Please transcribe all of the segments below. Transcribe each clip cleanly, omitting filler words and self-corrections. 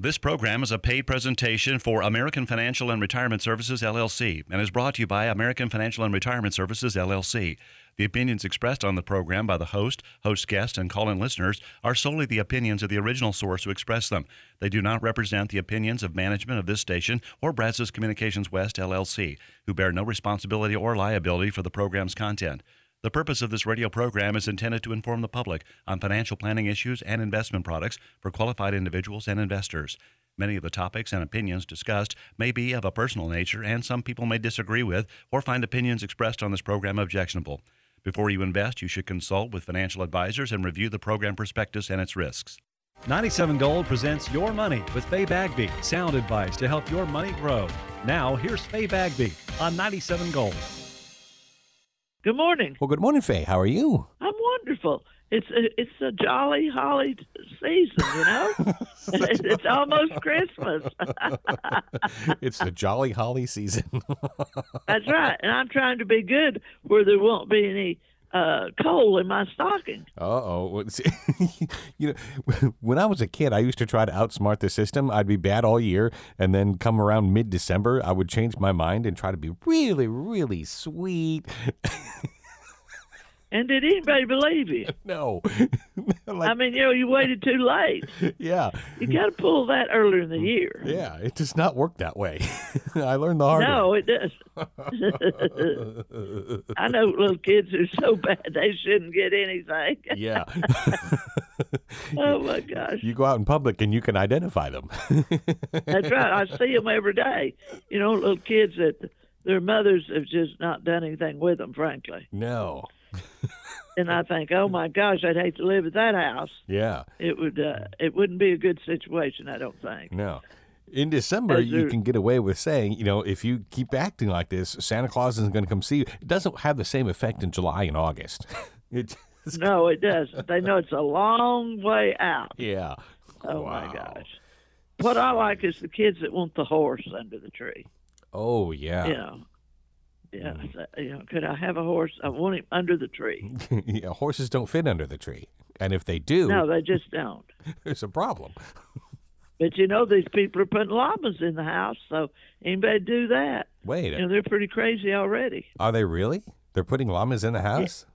This program is a paid presentation for American Financial and Retirement Services, LLC, and is brought to you by American Financial and Retirement Services, LLC. The opinions expressed on the program by the host guests, and call-in listeners are solely the opinions of the original source who expressed them. They do not represent the opinions of management of this station or Brazos Communications West, LLC, who bear no responsibility or liability for the program's content. The purpose of this radio program is intended to inform the public on financial planning issues and investment products for qualified individuals and investors. Many of the topics and opinions discussed may be of a personal nature, and some people may disagree with or find opinions expressed on this program objectionable. Before you invest, you should consult with financial advisors and review the program prospectus and its risks. 97 Gold presents Your Money with Faye Bagby. Sound advice to help your money grow. Now, here's Faye Bagby on 97 Gold. Good morning. Well, good morning, Faye. How are you? I'm wonderful. It's a jolly holly season, you know? It's almost Christmas. It's the jolly holly season. That's right. And I'm trying to be good where there won't be any coal in my stocking. Well, see, when I was a kid, I used to try to outsmart the system. I'd be bad all year, and then come around mid-December, I would change my mind and try to be really, really sweet. And did anybody believe you? No. You waited too late. Yeah. You got to pull that earlier in the year. Yeah, it does not work that way. I learned the hard way. No, it does. I know little kids who are so bad they shouldn't get anything. Yeah. Oh, my gosh. You go out in public and you can identify them. That's right. I see them every day. Little kids that their mothers have just not done anything with them, frankly. No. And I think, oh my gosh, I'd hate to live at that house. Yeah. It wouldn't be a good situation, I don't think. No. In December, you can get away with saying, if you keep acting like this, Santa Claus isn't going to come see you. It doesn't have the same effect in July and August. No, it doesn't. They know it's a long way out. Yeah. Oh, wow. My gosh. What I like is the kids that want the horse under the tree. Oh, yeah. Yeah, could I have a horse? I want him under the tree. Yeah, horses don't fit under the tree. And if they do... No, they just don't. There's a problem. But these people are putting llamas in the house, so anybody do that. Wait. They're pretty crazy already. Are they really? They're putting llamas in the house?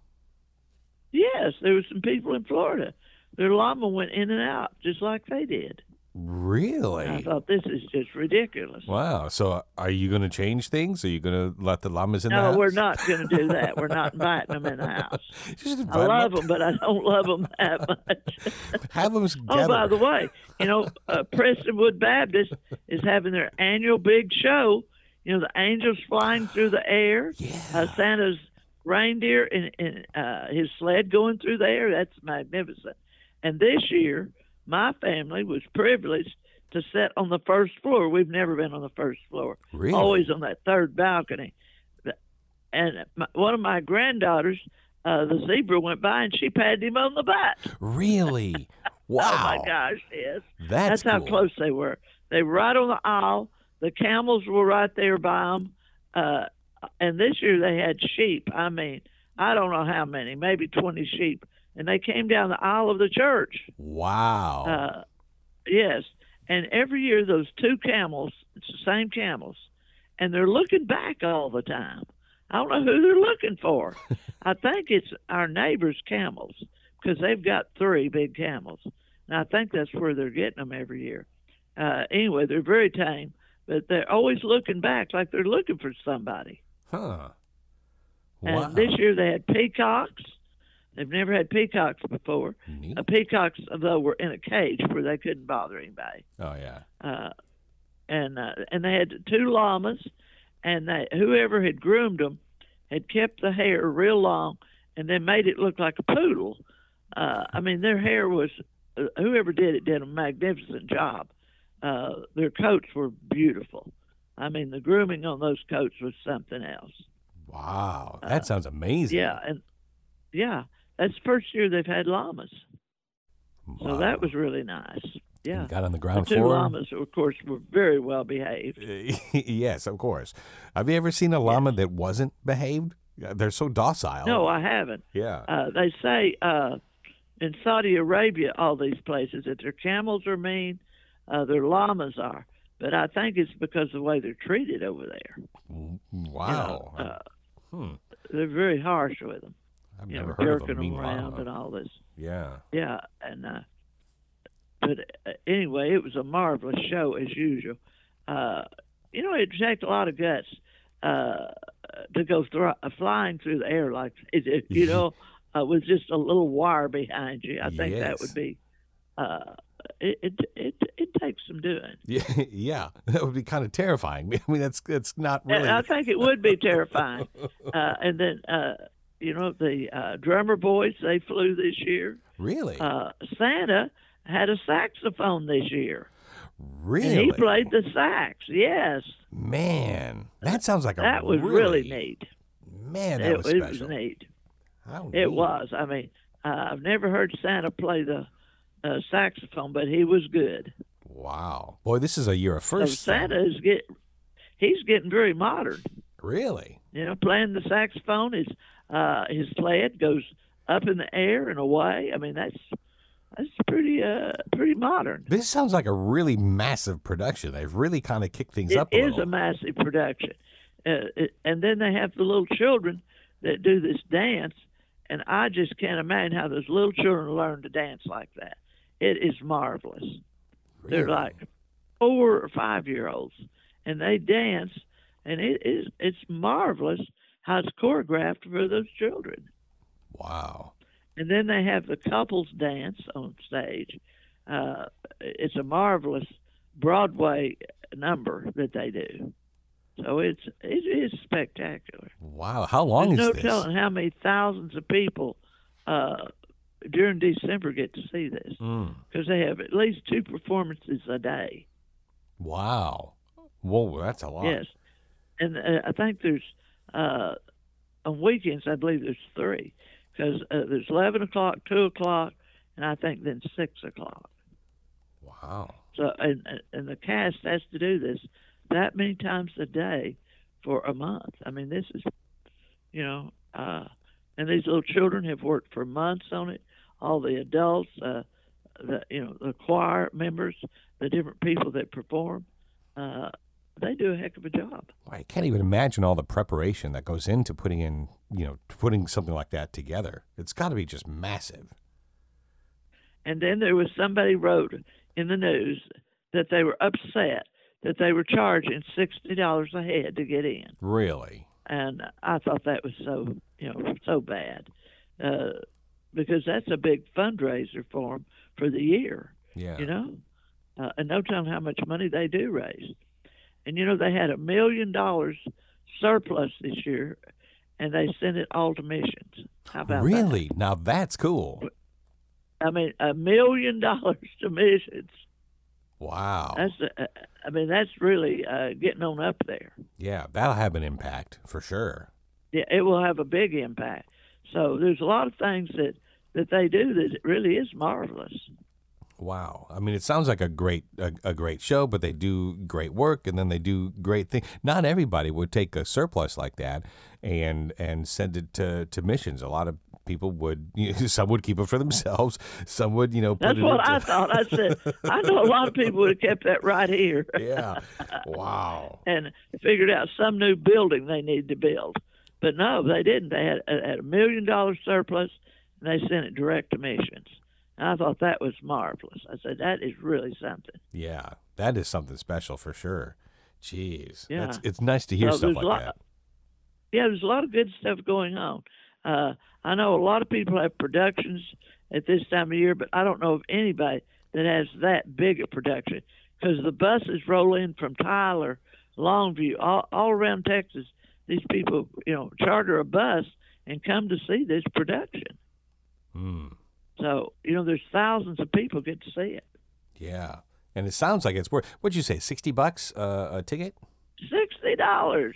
Yes, there were some people in Florida. Their llama went in and out just like they did. Really? I thought, this is just ridiculous. Wow. So are you going to change things? Are you going to let the llamas in the house? No, we're not going to do that. We're not inviting them in the house. I love them, but I don't love them that much. Have them Oh, by the way, Prestonwood Baptist is having their annual big show. The angels flying through the air. Yeah. Santa's reindeer and his sled going through the air. That's magnificent. And this year, my family was privileged to sit on the first floor. We've never been on the first floor. Really? Always on that third balcony. And one of my granddaughters, the zebra, went by and she patted him on the back. Really? Wow. Oh, my gosh, yes. That's how cool. close they were. They were right on the aisle. The camels were right there by them. And this year they had sheep. I don't know how many, maybe 20 sheep. And they came down the aisle of the church. Wow. Yes. And every year those two camels, it's the same camels, and they're looking back all the time. I don't know who they're looking for. I think it's our neighbor's camels because they've got 3 big camels. And I think that's where they're getting them every year. Anyway, they're very tame, but they're always looking back like they're looking for somebody. Huh. Wow. And Wow. this year they had peacocks. They've never had peacocks before. Peacocks, though, were in a cage where they couldn't bother anybody. Oh, yeah. And they had 2 llamas, and whoever had groomed them had kept the hair real long and then made it look like a poodle. Their hair was, whoever did it did a magnificent job. Their coats were beautiful. The grooming on those coats was something else. Wow. That sounds amazing. Yeah. That's the first year they've had llamas. Wow. So that was really nice. Yeah. You got on the ground The 2 floor? llamas, of course, were very well behaved. Yes, of course. Have you ever seen a llama that wasn't behaved? They're so docile. No, I haven't. Yeah. They say in Saudi Arabia, all these places, that their camels are mean, their llamas are. But I think it's because of the way they're treated over there. Wow. They're very harsh with them. I've never heard of a jerking mean them around llama. and all this. Yeah. Yeah, and but anyway, it was a marvelous show as usual. It takes a lot of guts to go flying through the air like they do, with just a little wire behind you. I think that would be. It takes some doing. Yeah, that would be kind of terrifying. I mean, that's not really. I think it would be terrifying. And then the drummer boys, they flew this year. Really? Santa had a saxophone this year. Really? And he played the sax. Yes. Man, that sounds like that was really neat. Man, that was special. It was neat. How it neat. was. I mean, I've never heard Santa play the saxophone, but he was good. Wow, boy, this is a year of firsts. So Santa he's getting very modern. Really? Playing the saxophone is his sled goes up in the air and away. I mean, that's pretty modern. This sounds like a really massive production. They've really kind of kicked things up a little. It is a massive production. And then they have the little children that do this dance, and I just can't imagine how those little children learn to dance like that. It is marvelous. Really? They're like 4 or 5-year-olds, and they dance, and it's marvelous how it's choreographed for those children. Wow. And then they have the couples dance on stage. It's a marvelous Broadway number that they do. So it is spectacular. Wow. How long There's is no this? telling how many thousands of people during December get to see this, because they have at least 2 performances a day. Wow. Whoa, that's a lot. Yes. And I think there's, on weekends, I believe there's 3. Because there's 11 o'clock, 2 o'clock, and I think then 6 o'clock. Wow. So, and the cast has to do this that many times a day for a month. I mean, this is, and these little children have worked for months on it. All the adults, the choir members, the different people that perform, they do a heck of a job. I can't even imagine all the preparation that goes into putting something like that together. It's got to be just massive. And then there was somebody wrote in the news that they were upset that they were charging $60 a head to get in. Really? And I thought that was so bad, because that's a big fundraiser for them for the year. Yeah. And no telling how much money they do raise. And they had $1 million surplus this year, and they sent it all to missions. How about that? Really? Now that's cool. I mean, $1 million to missions. Wow. That's really getting on up there. Yeah, that'll have an impact for sure. Yeah, it will have a big impact. So there's a lot of things that they do that really is marvelous. Wow. I mean, it sounds like a great show, but they do great work, and then they do great things. Not everybody would take a surplus like that and send it to missions. A lot of people would, some would keep it for themselves. Some would, put That's it what into... I thought. I said, I know a lot of people would have kept that right here. Yeah. Wow. And figured out some new building they needed to build. But no, they didn't. They had $1 million surplus, and they sent it direct to missions. And I thought that was marvelous. I said, that is really something. Yeah, that is something special for sure. Jeez. Yeah. It's nice to hear stuff like that. Yeah, there's a lot of good stuff going on. I know a lot of people have productions at this time of year, but I don't know of anybody that has that big a production, because the buses roll in from Tyler, Longview, all around Texas. These people, charter a bus and come to see this production. So, there's thousands of people get to see it. Yeah. And it sounds like it's worth, what'd you say, $60 a ticket? $60.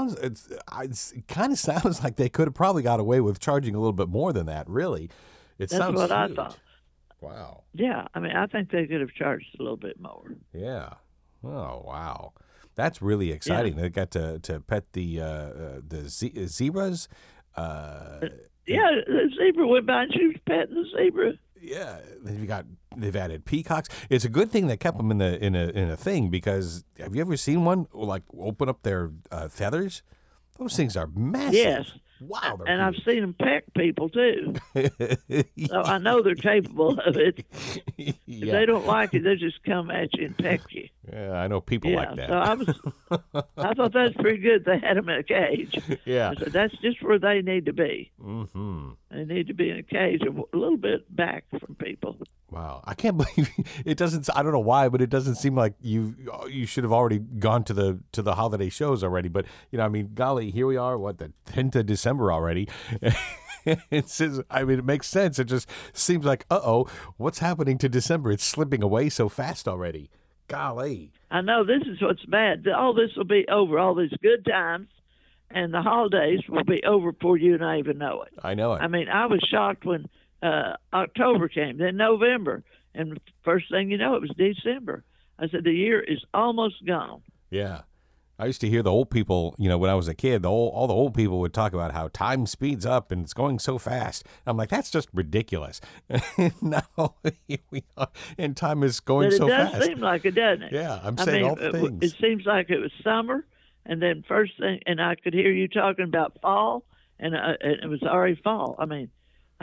It kind of sounds like they could have probably got away with charging a little bit more than that, really. That's sounds what I huge. thought. Wow. Yeah, I mean, I think they could have charged a little bit more. Yeah. Oh, wow. That's really exciting. Yeah. They got to pet the zebras. Yeah, the zebra went by and she was petting the zebra. Yeah, they've added peacocks. It's a good thing they kept them in a thing, because have you ever seen one like open up their feathers? Those things are massive. Yes. Wow. And I've seen them peck people too. So I know they're capable of it. If they don't like it, they just come at you and peck you. Yeah, I know people like that. So I thought that's pretty good. They had them in a cage. Yeah. So that's just where they need to be. Mm-hmm. They need to be in a cage a little bit back from people. Wow, I can't believe it doesn't. I don't know why, but it doesn't seem like you should have already gone to the holiday shows already. But I mean, golly, here we are. What, the 10th of December already? It says, I mean, it makes sense. It just seems like, what's happening to December? It's slipping away so fast already. Golly, I know this is what's bad. All this will be over. All these good times and the holidays will be over before you and I even know it. I know it. I mean, I was shocked when October came, then November, and first thing you know, it was December. I said, the year is almost gone. Yeah. I used to hear the old people, when I was a kid, all the old people would talk about how time speeds up and it's going so fast. I'm like, that's just ridiculous. Now here we are, and time is going so fast. But it does seem like it, doesn't it? Yeah, I'm saying all the things. It seems like it was summer, and then first thing, and I could hear you talking about fall, and it was already fall. I mean,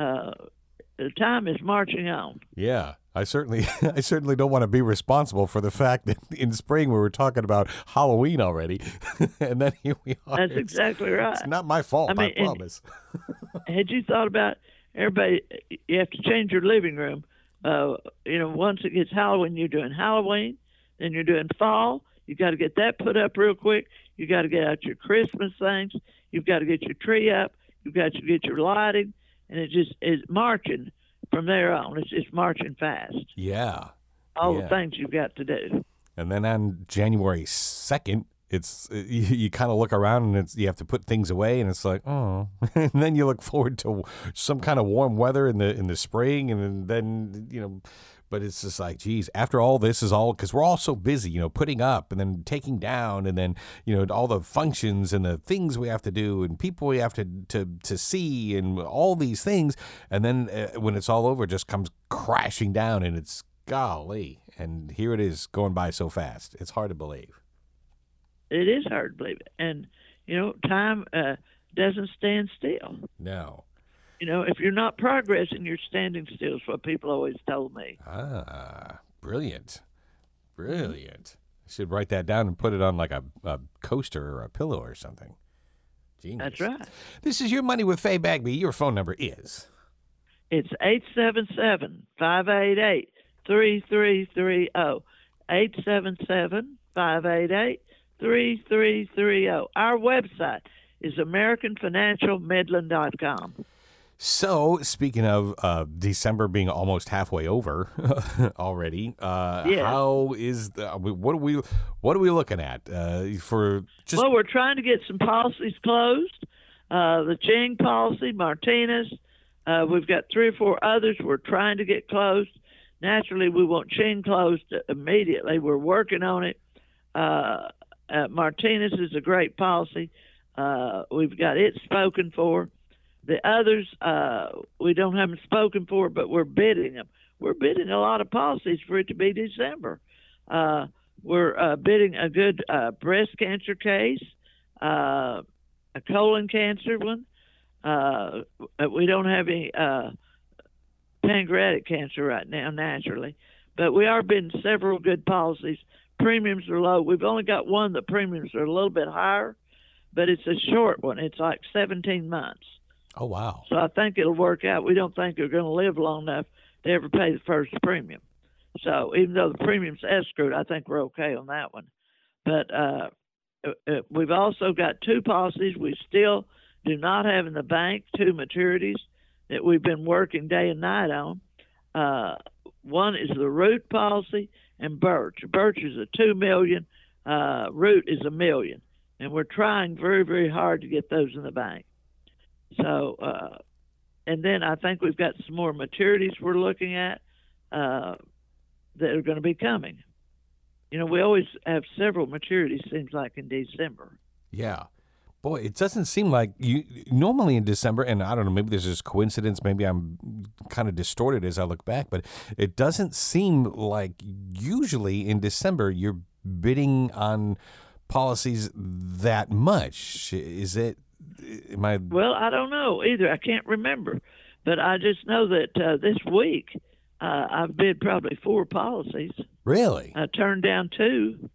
the time is marching on. Yeah, I certainly don't want to be responsible for the fact that in spring we were talking about Halloween already, and then here we are. That's exactly right. It's not my fault, I promise. Had you thought about everybody? You have to change your living room. Once it gets Halloween, you're doing Halloween, then you're doing fall. You got to get that put up real quick. You got to get out your Christmas things. You've got to get your tree up. You've got to get your lighting. And it just is marching from there on. It's just marching fast. Yeah. All the things you've got to do. And then on January 2nd, it's you kind of look around and you have to put things away, and it's like, oh. And then you look forward to some kind of warm weather in the spring, and then but it's just like, geez, after all this is all, because we're all so busy, putting up and then taking down, and then, all the functions and the things we have to do and people we have to see and all these things. And then when it's all over, it just comes crashing down, and it's golly. And here it is going by so fast. It's hard to believe. It is hard to believe it. And, time doesn't stand still. No. If you're not progressing, you're standing still, is what people always told me. Ah, brilliant. Brilliant. I should write that down and put it on like a coaster or a pillow or something. Genius. That's right. This is Your Money with Faye Bagby. Your phone number is? It's 877-588-3330. 877-588-3330. Our website is AmericanFinancialMidland.com. So, speaking of December being almost halfway over already, how is what are we looking at for? Well, we're trying to get some policies closed. The Ching policy, Martinez. We've got 3 or 4 others we're trying to get closed. Naturally, we want Ching closed immediately. We're working on it. Martinez is a great policy. We've got it spoken for. The others, we don't have them spoken for, but we're bidding them. We're bidding a lot of policies for it to be December. We're bidding a good breast cancer case, a colon cancer one. We don't have any pancreatic cancer right now, naturally, but we are bidding several good policies. Premiums are low. We've only got one. The premiums are a little bit higher, but it's a short one. It's like 17 months. Oh, wow. So I think it'll work out. We don't think they're going to live long enough to ever pay the first premium. So even though the premium's escrowed, I think we're okay on that one. But we've also got 2 policies we still do not have in the bank, 2 maturities that we've been working day and night on. One is the Root policy and Birch. Birch is a $2 million. Root is $1 million. And we're trying very, very hard to get those in the bank. So, and then I think we've got some more maturities we're looking at that are going to be coming. We always have several maturities, seems like, in December. Yeah. Boy, it doesn't seem like you normally in December, and I don't know, maybe there's just coincidence, maybe I'm kind of distorted as I look back, but it doesn't seem like usually in December you're bidding on policies that much. Is it? Am I? Well, I don't know either. I can't remember, but I just know that this week I've bid probably 4 policies. Really? I turned down 2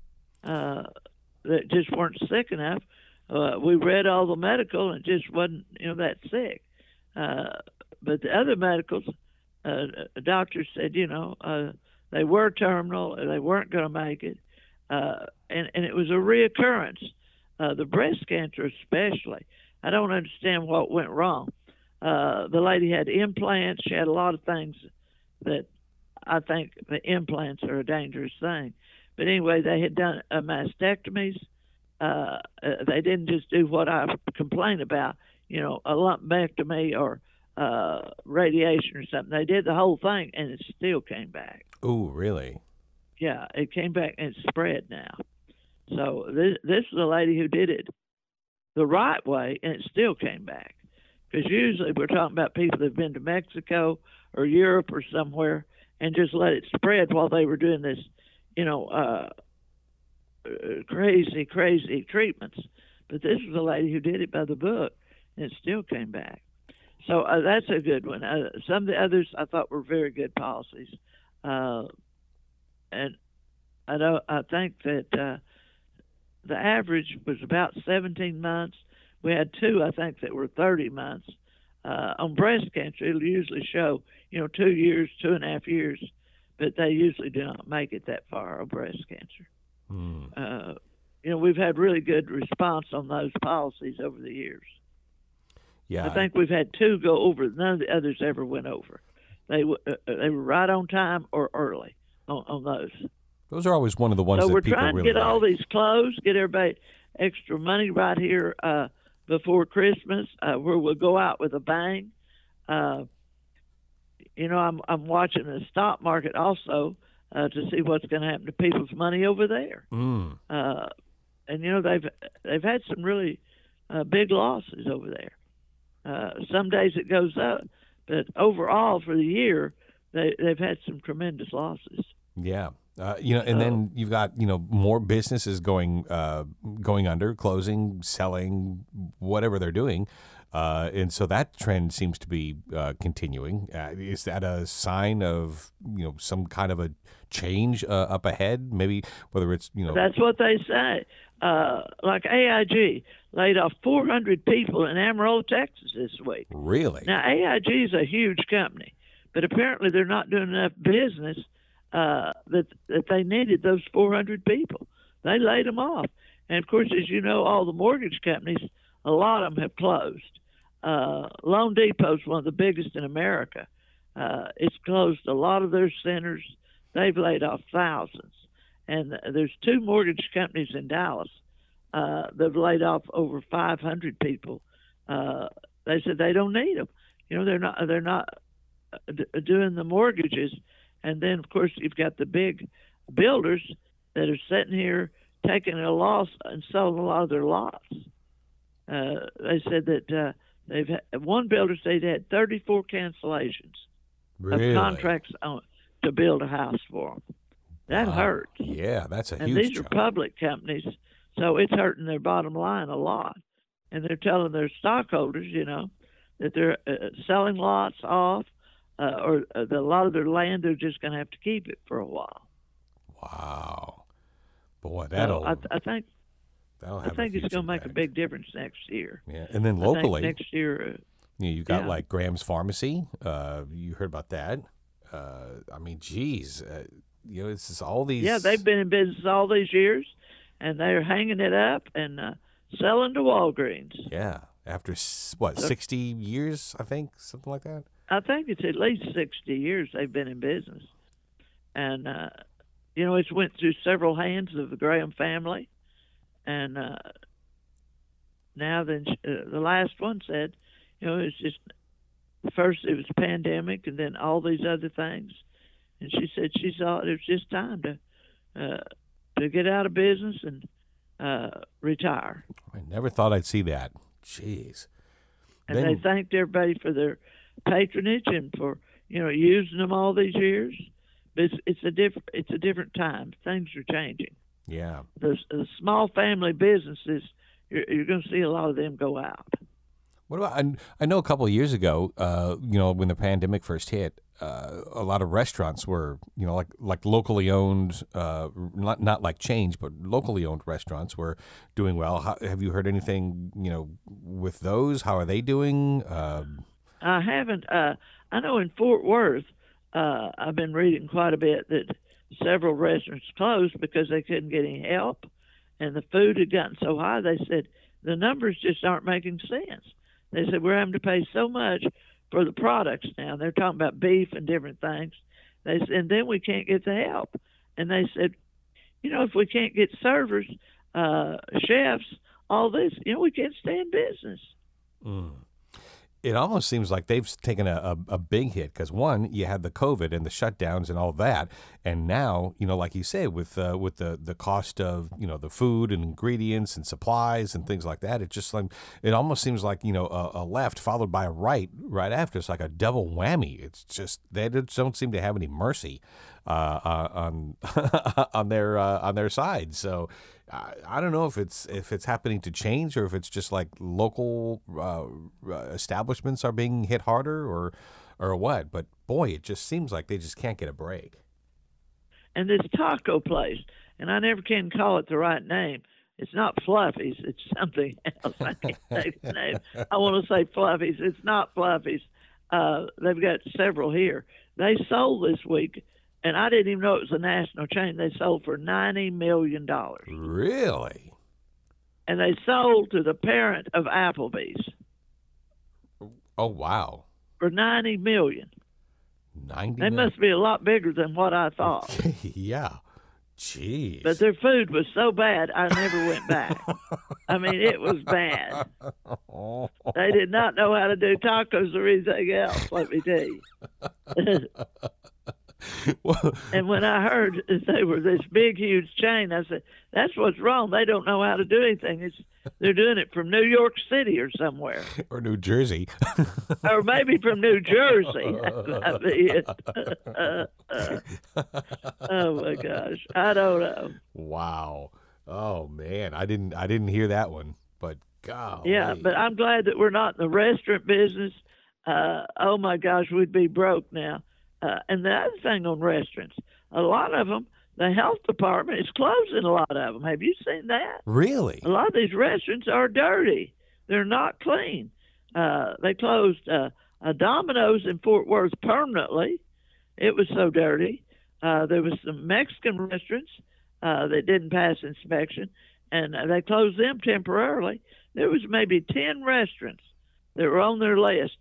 that just weren't sick enough. We read all the medical and just wasn't, that sick. But the other medicals, doctors said, they were terminal, they weren't going to make it, and it was a reoccurrence. The breast cancer especially. I don't understand what went wrong. The lady had implants. She had a lot of things that I think the implants are a dangerous thing. But anyway, they had done mastectomies. They didn't just do what I complain about, a lumpectomy or radiation or something. They did the whole thing, and it still came back. Oh, really? Yeah, it came back, and it's spread now. So this is a lady who did it the right way, and it still came back. Because usually we're talking about people that have been to Mexico or Europe or somewhere and just let it spread while they were doing this, crazy treatments. But this was a lady who did it by the book, and it still came back. So that's a good one. Some of the others I thought were very good policies, and I think that the average was about 17 months. We had 2, I think, that were 30 months. On breast cancer, it'll usually show, 2 years, 2.5 years, but they usually do not make it that far on breast cancer. We've had really good response on those policies over the years. Yeah, I think we've had 2 go over. None of the others ever went over. They were right on time or early on those. Those are always one of the ones so that people really we're trying to get all like. these closed, get everybody extra money right here before Christmas, where we'll go out with a bang. I'm watching the stock market also to see what's going to happen to people's money over there. And they've had some really big losses over there. Some days it goes up, but overall for the year they've had some tremendous losses. Yeah. And then you've got, more businesses going under, closing, selling, whatever they're doing. And so that trend seems to be continuing. Is that a sign of, some kind of a change up ahead? Maybe whether it's, That's what they say. Like AIG laid off 400 people in Amarillo, Texas this week. Really? Now, AIG is a huge company, but apparently they're not doing enough business that they needed those 400 people. They laid them off. And, of course, as you know, all the mortgage companies, a lot of them have closed. Loan Depot is one of the biggest in America. It's closed a lot of their centers. They've laid off thousands. And there's 2 mortgage companies in Dallas that have laid off over 500 people. They said they don't need them. They're not doing the mortgages. And then, of course, you've got the big builders that are sitting here taking a loss and selling a lot of their lots. They said that they've had, one builder said they had 34 cancellations really? of contracts to build a house for them. That hurts. Yeah, that's a and huge these are public companies, so it's hurting their bottom line a lot. And they're telling their stockholders, that they're selling lots off, or a lot of their land, they're just going to have to keep it for a while. Wow. Boy, I think it's going to make a impact. big difference next year. Yeah, and then locally, next year, you've got like Graham's Pharmacy. You heard about that? Geez, this is all these. Yeah, they've been in business all these years, and they're hanging it up and selling to Walgreens. Yeah, after 60 years, I think, something like that. I think it's at least 60 years they've been in business, and it's went through several hands of the Graham family, and now then the last one said, it's just first it was pandemic, and then all these other things, and she said she thought it was just time to get out of business and retire. I never thought I'd see that. Jeez. And they thanked everybody for their patronage and for using them all these years. But it's a different time. Things are changing. Yeah. The small family businesses, you're going to see a lot of them go out. What about? I know a couple of years ago, when the pandemic first hit, a lot of restaurants were, like locally owned, not like chains, but locally owned restaurants were doing well. Have you heard anything, with those? How are they doing? I haven't. I know in Fort Worth, I've been reading quite a bit that several restaurants closed because they couldn't get any help, and the food had gotten so high. They said the numbers just aren't making sense. They said we're having to pay so much for the products now. They're talking about beef and different things. They said, and then we can't get the help. And they said, if we can't get servers, chefs, all this, we can't stay in business. Mm. It almost seems like they've taken a big hit because, one, you had the COVID and the shutdowns and all that, and now, like you say, with the cost of the food and ingredients and supplies and things like that, it almost seems like a left followed by a right after. It's like a double whammy. It's just they don't seem to have any mercy on on their side. So. I don't know if it's happening to change or if it's just like local establishments are being hit harder or what. But boy, it just seems like they just can't get a break. And this taco place, and I never can call it the right name. It's not Fluffy's. It's something else. I can't say the name. I want to say Fluffy's. It's not Fluffy's. They've got several here. They sold this week. And I didn't even know it was a national chain. They sold for $90 million. Really? And they sold to the parent of Applebee's. Oh, wow. For $90 million. They must be a lot bigger than what I thought. Yeah. Jeez. But their food was so bad, I never went back. I mean, it was bad. They did not know how to do tacos or anything else, let me tell you. And when I heard that they were this big, huge chain, I said, that's what's wrong. They don't know how to do anything. They're doing it from New York City or somewhere. Or New Jersey. Or maybe from New Jersey. That'd be it. Oh, my gosh. I don't know. Wow. Oh, man. I didn't hear that one. But, golly. Yeah, but I'm glad that we're not in the restaurant business. Oh, my gosh, we'd be broke now. And the other thing on restaurants, a lot of them, the health department is closing a lot of them. Have you seen that? Really? A lot of these restaurants are dirty. They're not clean. They closed a Domino's in Fort Worth permanently. It was so dirty. There was some Mexican restaurants that didn't pass inspection, and they closed them temporarily. There was maybe 10 restaurants that were on their list.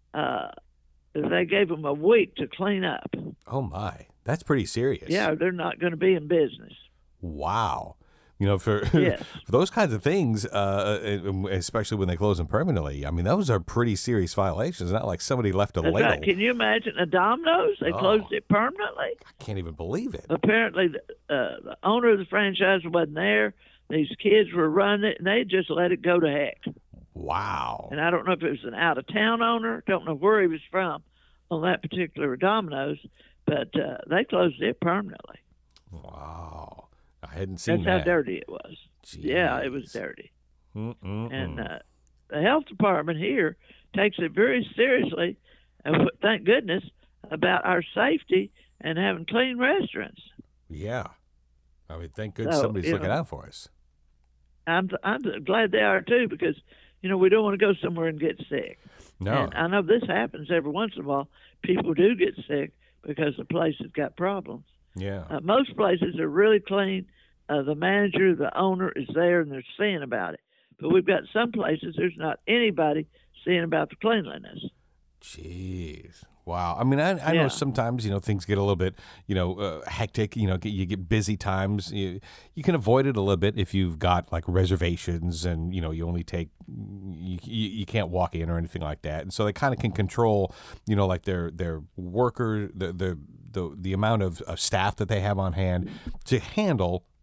They gave them a week to clean up. Oh, my. That's pretty serious. Yeah, they're not going to be in business. Wow. For yes. for those kinds of things, especially when they close them permanently, I mean, those are pretty serious violations. It's not like somebody left a That's ladle. right. Can you imagine a Domino's? They closed it permanently. I can't even believe it. Apparently, the owner of the franchise wasn't there. These kids were running it, and they just let it go to heck. Wow. And I don't know if it was an out-of-town owner. Don't know where he was from on that particular Domino's, but they closed it permanently. Wow. I hadn't seen That's how dirty it was. Jeez. Yeah, it was dirty. And the health department here takes it very seriously, and thank goodness, about our safety and having clean restaurants. Yeah. I mean, thank goodness somebody's looking out for us. I'm glad they are, too, because, we don't want to go somewhere and get sick. No. And I know this happens every once in a while. People do get sick because the place has got problems. Yeah. Most places are really clean. The manager, the owner is there, and they're seeing about it. But we've got some places there's not anybody seeing about the cleanliness. Jeez. Wow. I mean, I know sometimes, things get a little bit, hectic, you get busy times. You can avoid it a little bit if you've got like reservations and, you only take, you can't walk in or anything like that. And so they kind of can control, like their worker, the amount of staff that they have on hand to handle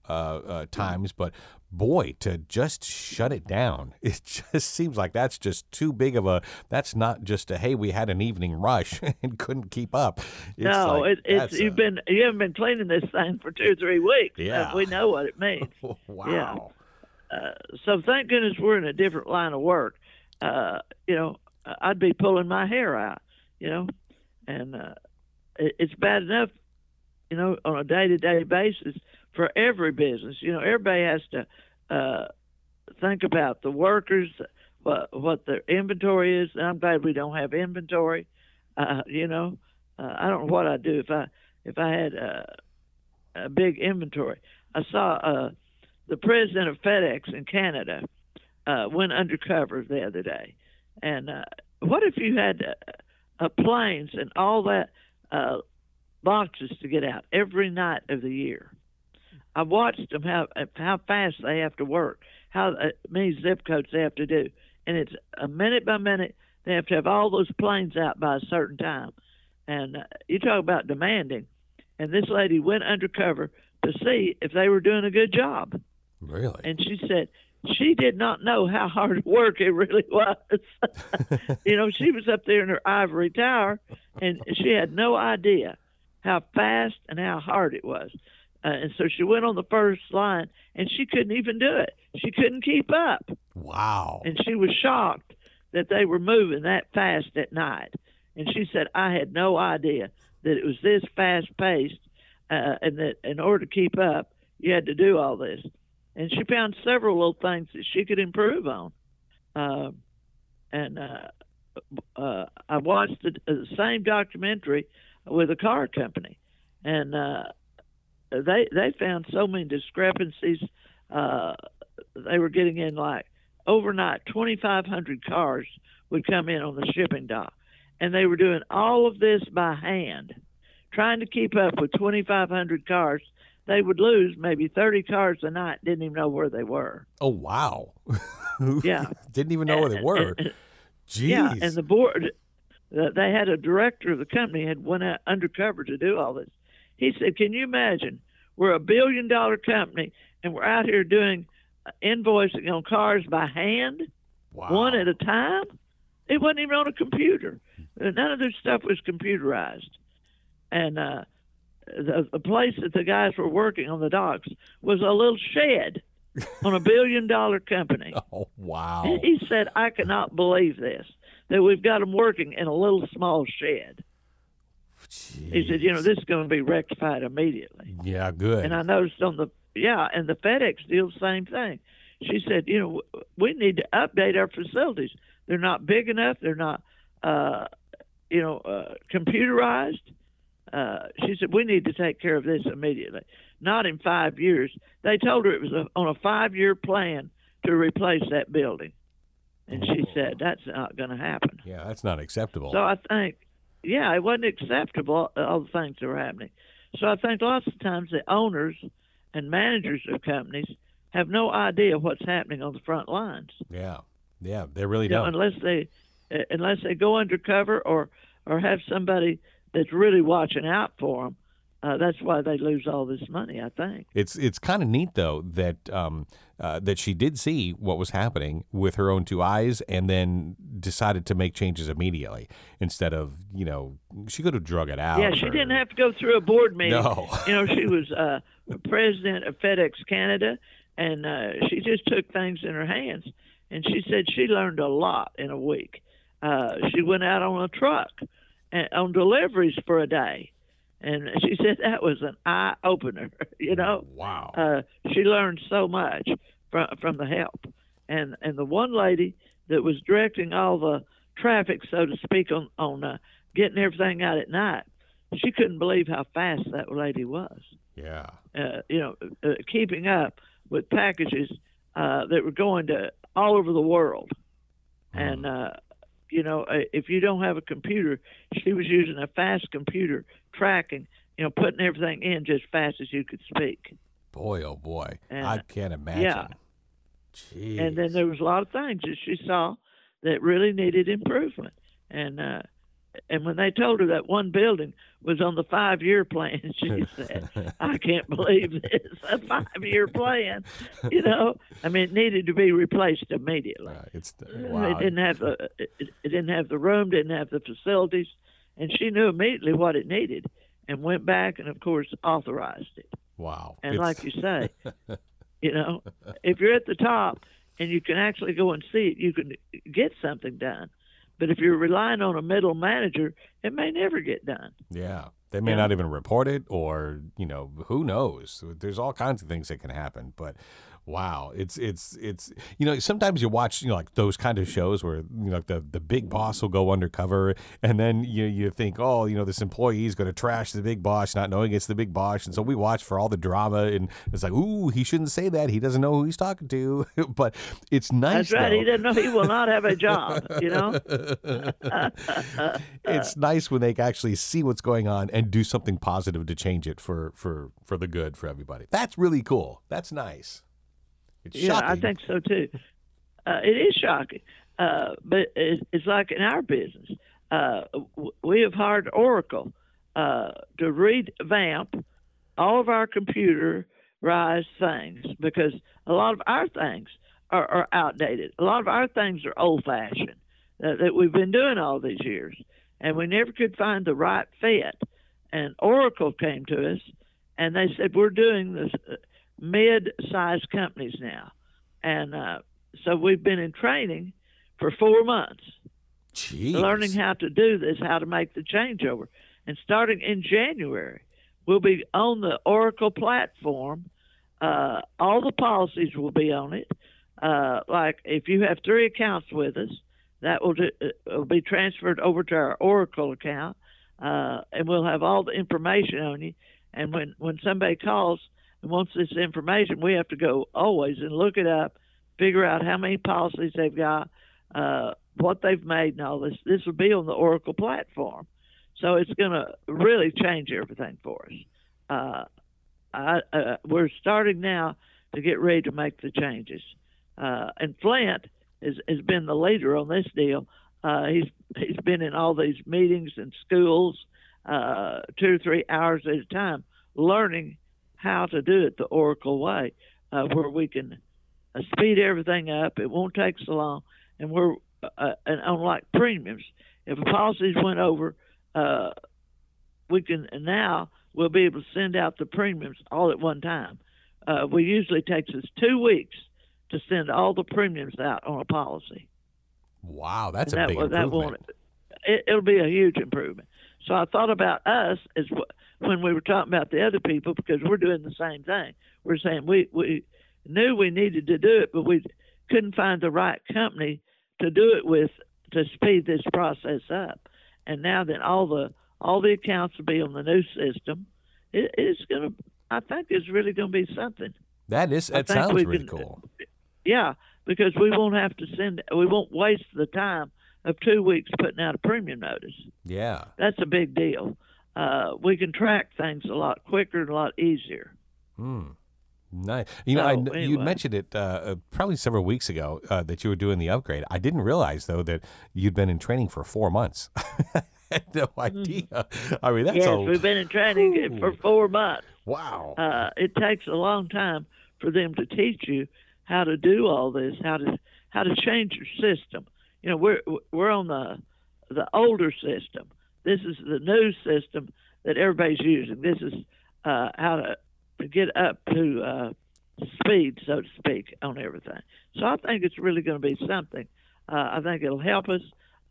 times, but boy, to just shut it down, it just seems like that's just too big of a. That's not just a hey, we had an evening rush and couldn't keep up. It's you haven't been cleaning this thing for 2 or 3 weeks. Yeah, we know what it means. Wow. Yeah. So thank goodness we're in a different line of work. I'd be pulling my hair out, and it's bad enough, on a day-to-day basis for every business. Everybody has to think about the workers, what their inventory is. And I'm glad we don't have inventory. I don't know what I'd do if I had a big inventory. I saw the president of FedEx in Canada went undercover the other day. And what if you had planes and all that boxes to get out every night of the year? I watched them how fast they have to work, how many zip codes they have to do. And it's a minute by minute. They have to have all those planes out by a certain time. And you talk about demanding. And this lady went undercover to see if they were doing a good job. Really? And she said she did not know how hard work it really was. She was up there in her ivory tower, and she had no idea how fast and how hard it was. And so she went on the first line, and she couldn't even do it. She couldn't keep up. Wow. And she was shocked that they were moving that fast at night. And she said, I had no idea that it was this fast-paced, and that in order to keep up, you had to do all this. And she found several little things that she could improve on. I watched the same documentary with a car company, and they found so many discrepancies. They were getting in like overnight 2,500 cars would come in on the shipping dock, and they were doing all of this by hand, trying to keep up with 2,500 cars. They would lose maybe 30 cars a night, didn't even know where they were. Oh, wow. Yeah. Didn't even know where they were. Jeez. Yeah, and the board, they had a director of the company had went out undercover to do all this. He said, can you imagine, we're $1 billion company, and we're out here doing invoicing on cars by hand, one at a time? It wasn't even on a computer. None of this stuff was computerized. And the place that the guys were working on the docks was a little shed on $1 billion company. Oh, wow. And he said, I cannot believe this, that we've got them working in a little small shed. Jeez. He said, this is going to be rectified immediately. Yeah, good. And I noticed and the FedEx deal, same thing. She said, we need to update our facilities. They're not big enough. They're not, computerized. She said, we need to take care of this immediately. Not in 5 years. They told her it was on a 5-year plan to replace that building. And she said, that's not going to happen. Yeah, that's not acceptable. So I think, it wasn't acceptable, all the things that were happening. So I think lots of times the owners and managers of companies have no idea what's happening on the front lines. Yeah, they really don't. Unless they go undercover or have somebody that's really watching out for them. That's why they lose all this money, I think. It's kind of neat, though, that that she did see what was happening with her own 2 eyes and then decided to make changes immediately instead of, she could have drug it out. Yeah, she didn't have to go through a board meeting. No. She was president of FedEx Canada, and she just took things in her hands. And she said she learned a lot in a week. She went out on a truck and on deliveries for a day. And she said that was an eye-opener, Wow. She learned so much from the help. And the one lady that was directing all the traffic, so to speak, on getting everything out at night, she couldn't believe how fast that lady was. Yeah. Keeping up with packages that were going to all over the world. And, if you don't have a computer, she was using a fast computer tracking, putting everything in just fast as you could speak. Boy, oh boy. And, I can't imagine. Yeah. Jeez. And then there was a lot of things that she saw that really needed improvement. And, and when they told her that one building was on the 5-year plan, she said, "I can't believe this, a 5-year plan." You know, I mean, it needed to be replaced immediately. Wow. It didn't have the room, didn't have the facilities, and she knew immediately what it needed, and went back and, of course, authorized it. Wow. And like you say, you know, if you're at the top and you can actually go and see it, you can get something done. But if you're relying on a middle manager, it may never get done. Yeah. They may not even report it, or, you know, who knows? There's all kinds of things that can happen. But wow, it's you know, sometimes you watch, you know, like those kind of shows where, you know, like the big boss will go undercover, and then you think, oh, you know, this employee is going to trash the big boss, not knowing it's the big boss, and so we watch for all the drama, and it's like, ooh, he shouldn't say that. He doesn't know who he's talking to. But it's nice. That's right. Though. He doesn't know. He will not have a job. You know. It's nice when they actually see what's going on and do something positive to change it for the good for everybody. That's really cool. That's nice. It's shocking. I think so too. It is shocking, but it's like in our business. We have hired Oracle to revamp all of our computerized things, because a lot of our things are outdated. A lot of our things are old-fashioned that we've been doing all these years, and we never could find the right fit. And Oracle came to us, and they said, we're doing this mid-sized companies now. And so we've been in training for 4 months, learning how to do this, how to make the changeover. And starting in January, we'll be on the Oracle platform. All the policies will be on it. Like if you have 3 accounts with us, that will be transferred over to our Oracle account, and we'll have all the information on you. And when somebody calls and wants this information, we have to go always and look it up, figure out how many policies they've got, what they've made, and all this. This will be on the Oracle platform. So it's going to really change everything for us. We're starting now to get ready to make the changes. And Flint has been the leader on this deal. He's been in all these meetings and schools 2 or 3 hours at a time, learning how to do it the Oracle way, where we can speed everything up. It won't take so long. And we're and unlike premiums, if a policy's went over, we can now we'll be able to send out the premiums all at one time. We usually takes us 2 weeks to send all the premiums out on a policy. Wow, that's a big improvement. It'll be a huge improvement. So I thought about us as when we were talking about the other people, because we're doing the same thing. We're saying we knew we needed to do it, but we couldn't find the right company to do it with to speed this process up. And now that all the accounts will be on the new system, it's going to. I think it's really going to be something. That sounds really cool. Yeah, because we won't have to we won't waste the time of 2 weeks putting out a premium notice. Yeah. That's a big deal. We can track things a lot quicker and a lot easier. Nice. You know, anyway. You mentioned it probably several weeks ago that you were doing the upgrade. I didn't realize, though, that you'd been in training for 4 months. I had no idea. I mean, that's we've been in training for 4 months. Wow. It takes a long time for them to teach you how to do all this, how to change your system. You know, we're on the older system. This is the new system that everybody's using. This is how to get up to speed, so to speak, on everything. So I think it's really going to be something. I think it'll help us.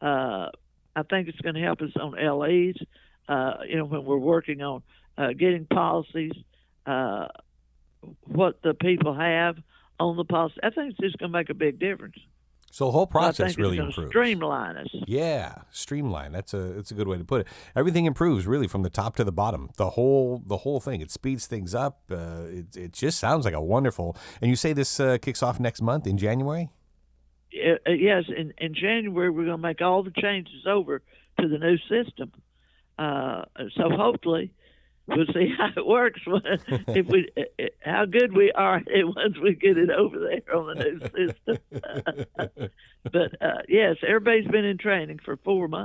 I think it's going to help us on LEs, you know, when we're working on getting policies, what the people have on the policy. I think it's just going to make a big difference. So the whole process really improves. improves. Streamline us. Yeah, streamline. It's a good way to put it. Everything improves really from the top to the bottom. The whole thing. It speeds things up. It just sounds like a wonderful. And you say this kicks off next month in January? Yes, in January we're going to make all the changes over to the new system. So hopefully we'll see how it works. How good we are once we get it over there on the new system. But yes, everybody's been in training for 4 months.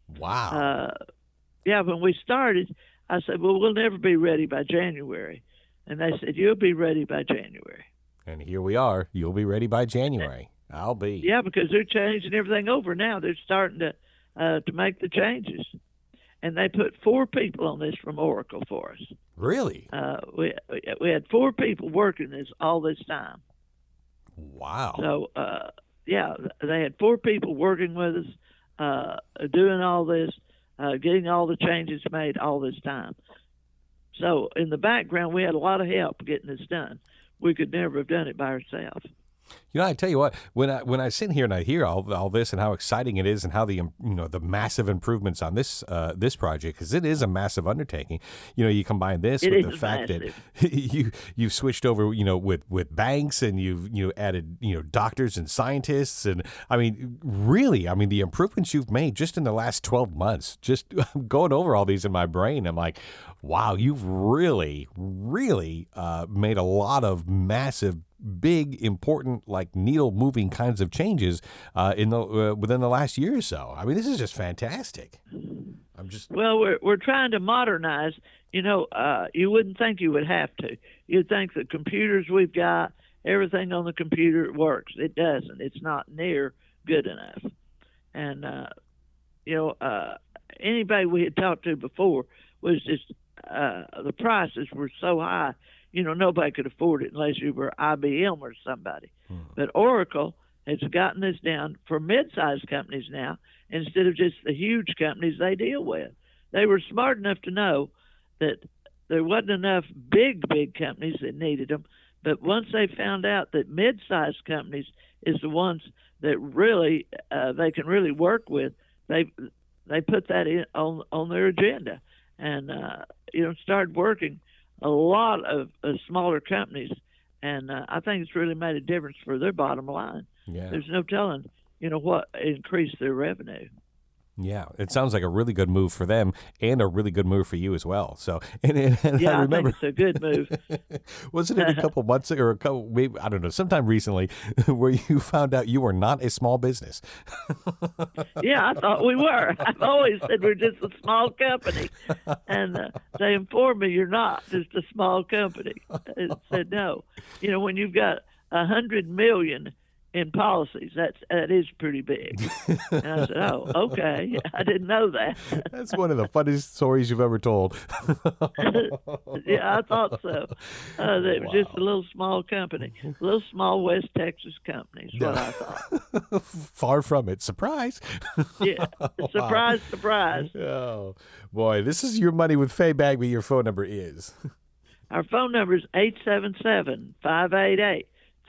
Wow. Yeah, when we started, I said, well, we'll never be ready by January. And they said, you'll be ready by January. And here we are. You'll be ready by January. I'll be. Yeah, because they're changing everything over now. They're starting to make the changes. And they put 4 people on this from Oracle for us. Really? We had 4 people working this all this time. Wow. So, yeah, they had 4 people working with us, doing all this, getting all the changes made all this time. So in the background, we had a lot of help getting this done. We could never have done it by ourselves. You know, I tell you what, when I sit here and I hear all this and how exciting it is and how the massive improvements on this project, because it is a massive undertaking. You combine this with the fact that you've switched over, with banks, and you've added doctors and scientists, and I mean the improvements you've made just in the last 12 months. Just going over all these in my brain, I'm like, wow, you've really made a lot of massive, big, important, like needle-moving kinds of changes within the last year or so. I mean, this is just fantastic. Well, we're trying to modernize. You wouldn't think you would have to. You'd think the computers we've got, everything on the computer works. It doesn't. It's not near good enough. And anybody we had talked to before was just the prices were so high. Nobody could afford it unless you were IBM or somebody. But Oracle has gotten this down for mid-sized companies now instead of just the huge companies they deal with. They were smart enough to know that there wasn't enough big companies that needed them. But once they found out that mid-sized companies is the ones that really they can really work with, they put that in on their agenda and started working a lot of smaller companies, and I think it's really made a difference for their bottom line. Yeah. There's no telling, what increased their revenue. Yeah, it sounds like a really good move for them and a really good move for you as well. So, and yeah, I remember, think it's a good move. Wasn't it a couple months ago, or maybe, I don't know, sometime recently, where you found out you were not a small business? Yeah, I thought we were. I've always said we're just a small company, and they informed me you're not just a small company. I said no. When you've got 100 million in policies, that is pretty big. And I said, oh, okay. I didn't know that. That's one of the funniest stories you've ever told. Yeah, I thought so. They were just a little small company, a little small West Texas company is what I thought. Far from it. Surprise. Yeah, surprise, surprise. Oh, boy, this is Your Money with Faye Bagby. Your phone number is? Our phone number is 877-588-3330.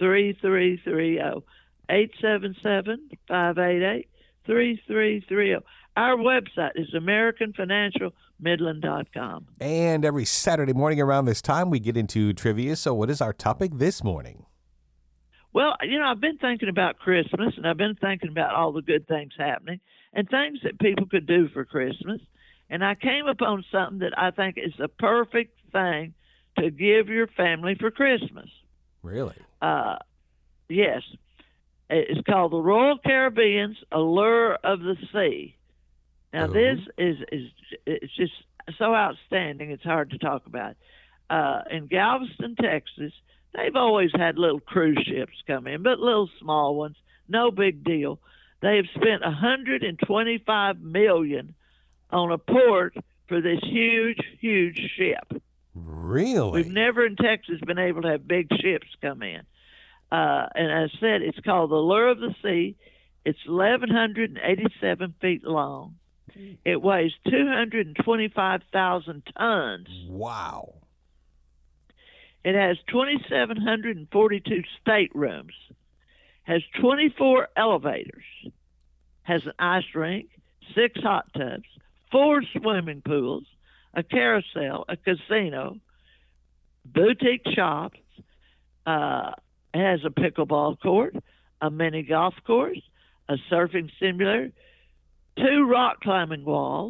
877-588-3330. Our website is AmericanFinancialMidland.com. And every Saturday morning around this time, we get into trivia. So what is our topic this morning? Well, I've been thinking about Christmas, and I've been thinking about all the good things happening and things that people could do for Christmas. And I came upon something that I think is the perfect thing to give your family for Christmas. Really? Yes. It's called the Royal Caribbean's Allure of the Sea. Now, this is it's just so outstanding, it's hard to talk about. In Galveston, Texas, they've always had little cruise ships come in, but little small ones, no big deal. They have spent $125 million on a port for this huge, huge ship. Really? We've never in Texas been able to have big ships come in. And as I said, it's called the Allure of the Sea. It's 1,187 feet long. It weighs 225,000 tons. Wow. It has 2,742 staterooms, has 24 elevators, has an ice rink, 6 hot tubs, 4 swimming pools, a carousel, a casino, boutique shops. It has a pickleball court, a mini golf course, a surfing simulator, 2 rock climbing walls.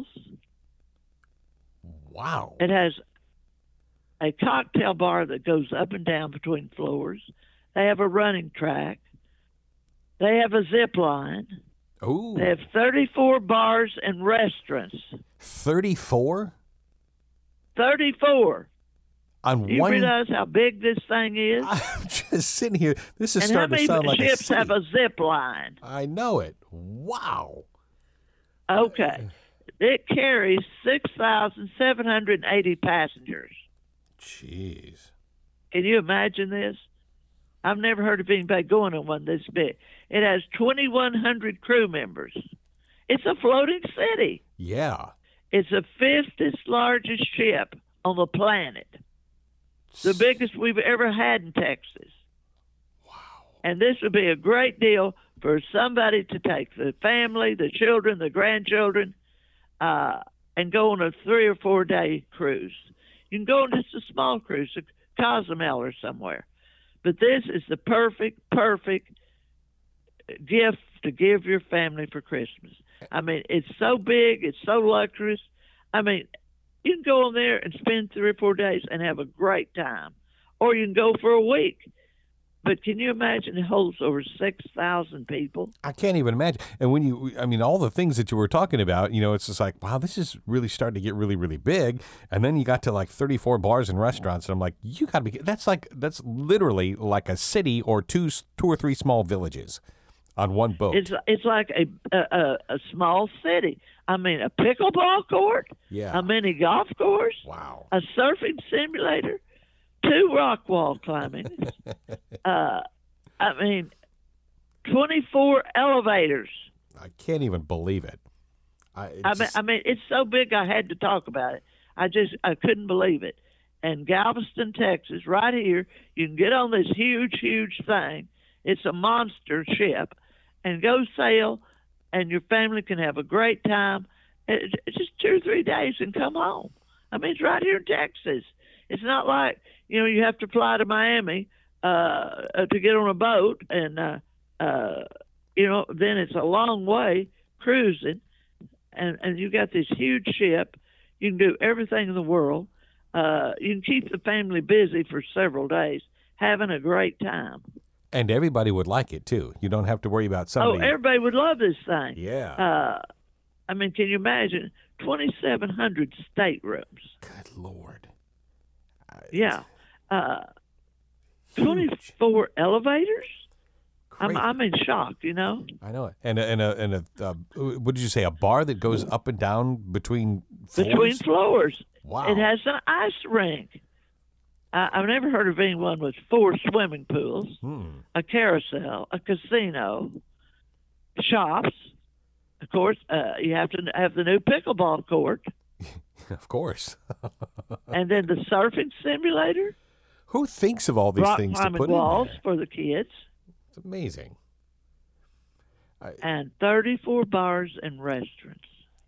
Wow. It has a cocktail bar that goes up and down between floors. They have a running track. They have a zip line. Oh, They have 34 bars and restaurants. 34 34. on Do you one. realize how big this thing is? I'm just sitting here. This is And how starting to many sound like a ships city. have a zip line? I know it. Wow. Okay. It carries 6,780 passengers. Jeez. Can you imagine this? I've never heard of anybody going on one this big. It has 2,100 crew members. It's a floating city. Yeah. It's the fifth largest ship on the planet, the biggest we've ever had in Texas. Wow. And this would be a great deal for somebody to take the family, the children, the grandchildren, and go on a 3 or 4 day cruise. You can go on just a small cruise to Cozumel or somewhere. But this is the perfect gift to give your family for Christmas. I mean, it's so big, it's so luxurious. I mean, you can go on there and spend 3 or 4 days and have a great time. Or you can go for a week. But can you imagine it holds over 6,000 people? I can't even imagine. And all the things that you were talking about, it's just like, wow, this is really starting to get really, really big. And then you got to like 34 bars and restaurants. And I'm like, you got to be, that's literally like a city or two or three small villages on one boat. It's like a small city. I mean, a pickleball court, Yeah. a mini golf course, Wow. a surfing simulator, 2 rock wall climbing. I mean, 24 elevators. I can't even believe it. I mean, it's so big I had to talk about it. I couldn't believe it. And Galveston, Texas, right here, you can get on this huge thing. It's a monster ship, and go sail, and your family can have a great time. It's just 2 or 3 days and come home. I mean, it's right here in Texas. It's not like, you have to fly to Miami to get on a boat, and then it's a long way cruising, and you got this huge ship. You can do everything in the world. You can keep the family busy for several days, having a great time. And everybody would like it too. You don't have to worry about somebody. Oh, everybody would love this thing. Yeah. I mean, can you imagine 2,700 staterooms? Good Lord. Yeah. 24 elevators? I'm in shock, I know it. And a what did you say? A bar that goes up and down between floors? Between floors. Wow. It has an ice rink. I've never heard of anyone with 4 swimming pools, a carousel, a casino, shops. Of course, you have to have the new pickleball court. Of course. And then the surfing simulator. Who thinks of all these rock things to climbing put walls in there? for the kids. It's amazing. And 34 bars and restaurants.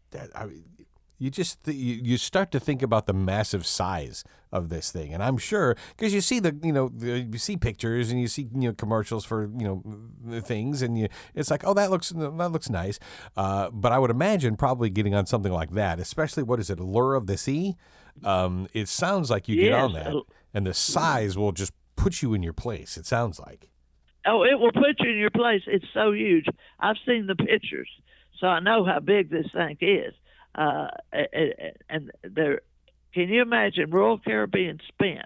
You start to think about the massive size of this thing, and I'm sure because you see you see pictures and you see commercials for things, and it's like, oh, that looks nice, but I would imagine probably getting on something like that, especially what is it, Allure of the Sea? It sounds like you get on that, and the size will just put you in your place. It sounds like. Oh, it will put you in your place. It's so huge. I've seen the pictures, so I know how big this thing is. And there, can you imagine Royal Caribbean spent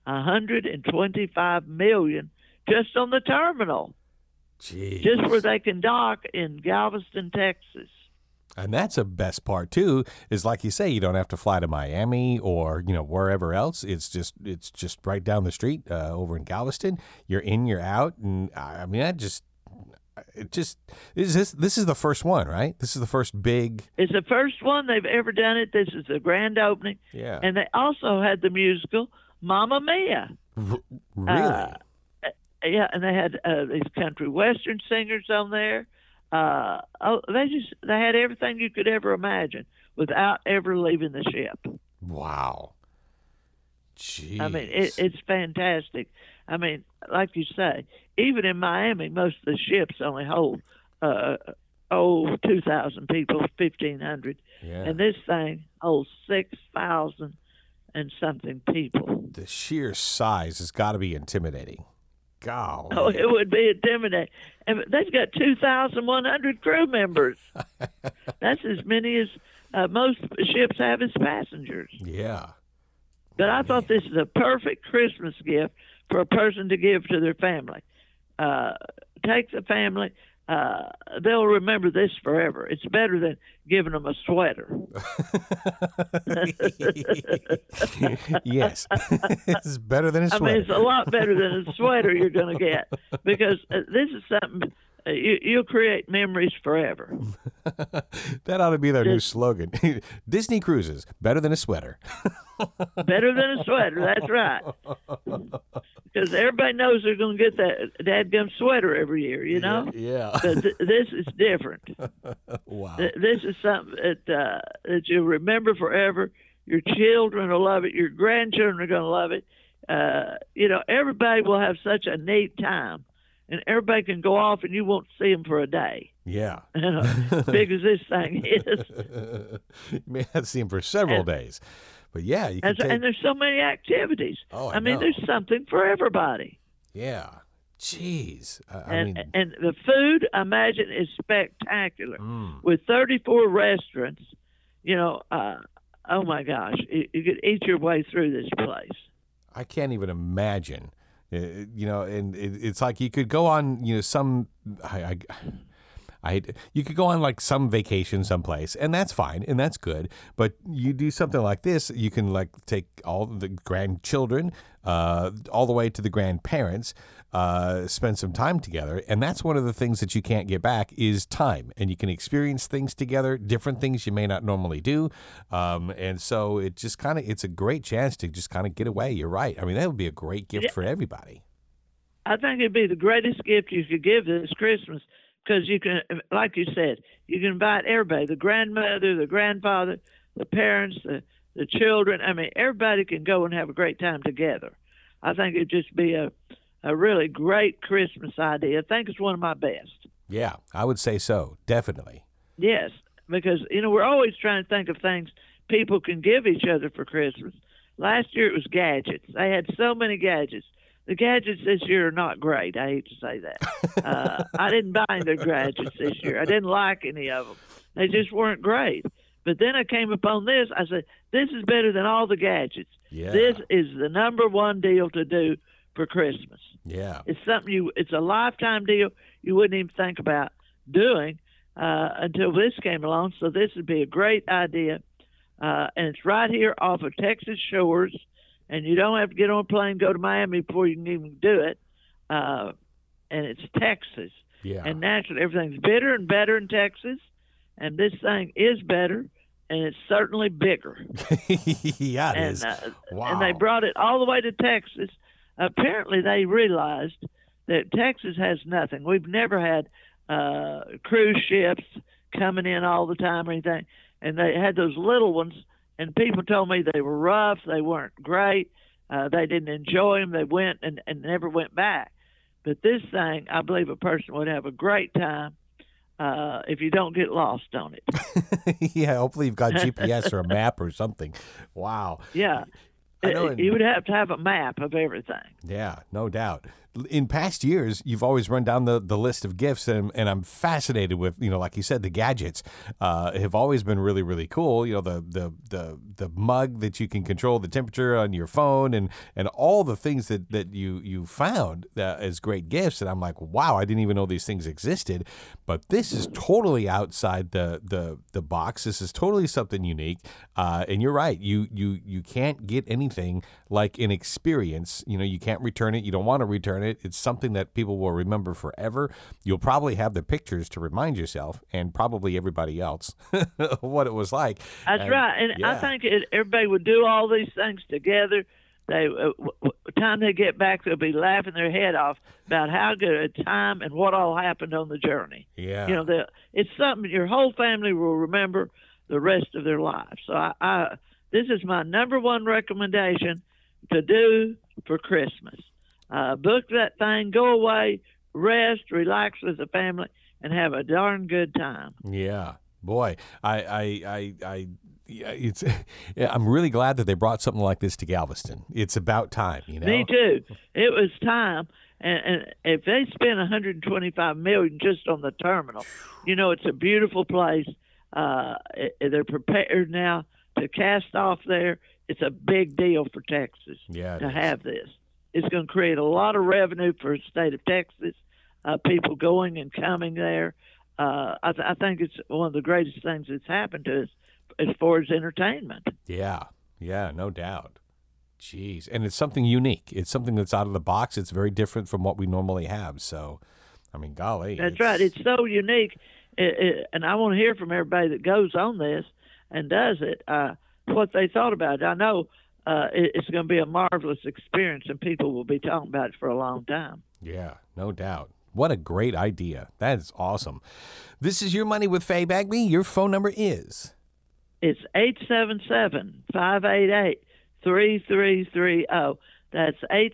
$125 million just on the terminal, Jeez. just where they can dock in Galveston, Texas. And that's the best part too. Is like you say, you don't have to fly to Miami or wherever else. It's just right down the street over in Galveston. You're in, you're out, and I mean this is the first one, right? This is the first big. It's the first one they've ever done it. This is the grand opening. Yeah. And they also had the musical Mamma Mia. Really? Yeah, and they had these country western singers on there. They had everything you could ever imagine without ever leaving the ship. Wow. Jeez. I mean, it's fantastic. I mean, like you say, even in Miami, most of the ships only hold 2,000 people, 1,500, Yeah. and this thing holds 6,000 and something people. The sheer size has got to be intimidating. golly. Oh, it would be intimidating. And they've got 2,100 crew members. That's as many as most ships have as passengers. Yeah. But I thought this is a perfect Christmas gift for a person to give to their family. Take the family. They'll remember this forever. It's better than giving them a sweater. Yes. It's better than a sweater. I mean, it's a lot better than a sweater you're going to get, because this is something you'll create memories forever. That ought to be their new slogan. Disney Cruises, better than a sweater. Better than a sweater, that's right. Because everybody knows they're going to get that dadgum sweater every year, you know? Yeah. But this is different. Wow. This is something that you'll remember forever. Your children will love it. Your grandchildren are going to love it. Everybody will have such a neat time. And everybody can go off and you won't see them for a day. Yeah. As big as this thing is. You may not see them for several days. But yeah, you can and there's so many activities. Oh, I mean, know. there's something for everybody. Yeah. Jeez. And the food, I imagine, is spectacular. With 34 restaurants, oh my gosh, you could eat your way through this place. I can't even imagine. And it's like you could go on, some. You could go on like some vacation someplace, and that's fine, and that's good. But you do something like this, you can like take all the grandchildren, all the way to the grandparents, spend some time together, and that's one of the things that you can't get back is time, and you can experience things together, different things you may not normally do, and so it's a great chance to just kind of get away. You're right. I mean, that would be a great gift for everybody. I think it'd be the greatest gift you could give this Christmas. Because you can, like you said, you can invite everybody, the grandmother, the grandfather, the parents, the children. I mean, everybody can go and have a great time together. I think it'd just be a really great Christmas idea. I think it's one of my best. Yeah, I would say so, definitely. Yes, because, we're always trying to think of things people can give each other for Christmas. Last year it was gadgets. They had so many gadgets. The gadgets this year are not great. I hate to say that. I didn't buy the gadgets this year. I didn't like any of them. They just weren't great. But then I came upon this. I said, this is better than all the gadgets. Yeah. This is the number one deal to do for Christmas. Yeah. It's something it's a lifetime deal you wouldn't even think about doing until this came along. So this would be a great idea. And it's right here off of Texas shores. And you don't have to get on a plane, go to Miami before you can even do it. And it's Texas. Yeah. And naturally, everything's better and better in Texas. And this thing is better, and it's certainly bigger. Yeah, it is. Wow. And they brought it all the way to Texas. Apparently, they realized that Texas has nothing. We've never had cruise ships coming in all the time or anything. And they had those little ones. And people told me they were rough, they weren't great, they didn't enjoy them, they went and never went back. But this thing, I believe a person would have a great time if you don't get lost on it. Yeah, hopefully you've got GPS or a map or something. Wow. Yeah. You would have to have a map of everything. Yeah, no doubt. In past years, you've always run down the list of gifts, and I'm fascinated with, like you said, the gadgets have always been really, really cool. The mug that you can control the temperature on your phone, and all the things that you found as great gifts. And I'm like, wow, I didn't even know these things existed. But this is totally outside the box. This is totally something unique. And you're right. You can't get anything like an experience. You can't return it. You don't want to return it. It's something that people will remember forever. You'll probably have the pictures to remind yourself and probably everybody else what it was like. That's right. And yeah. I think everybody would do all these things together. Time they get back, they'll be laughing their head off about how good a time and what all happened on the journey. Yeah. It's something your whole family will remember the rest of their lives. So this is my number one recommendation to do for Christmas. Book that thing, go away, rest, relax with the family, and have a darn good time. Yeah, boy, I'm really glad that they brought something like this to Galveston. It's about time, Me too. It was time, And if they spend $125 million just on the terminal, it's a beautiful place. They're prepared now to cast off there. It's a big deal for Texas to have this. It's going to create a lot of revenue for the state of Texas, people going and coming there. I think it's one of the greatest things that's happened to us as far as entertainment. Yeah, no doubt. Jeez, and it's something unique. It's something that's out of the box. It's very different from what we normally have. So, I mean, golly. That's right. It's so unique, and I want to hear from everybody that goes on this and does it, what they thought about it. I know it's going to be a marvelous experience, and people will be talking about it for a long time. Yeah, no doubt. What a great idea. That is awesome. This is Your Money with Faye Bagby. Your phone number is? It's 877-588-3330. That's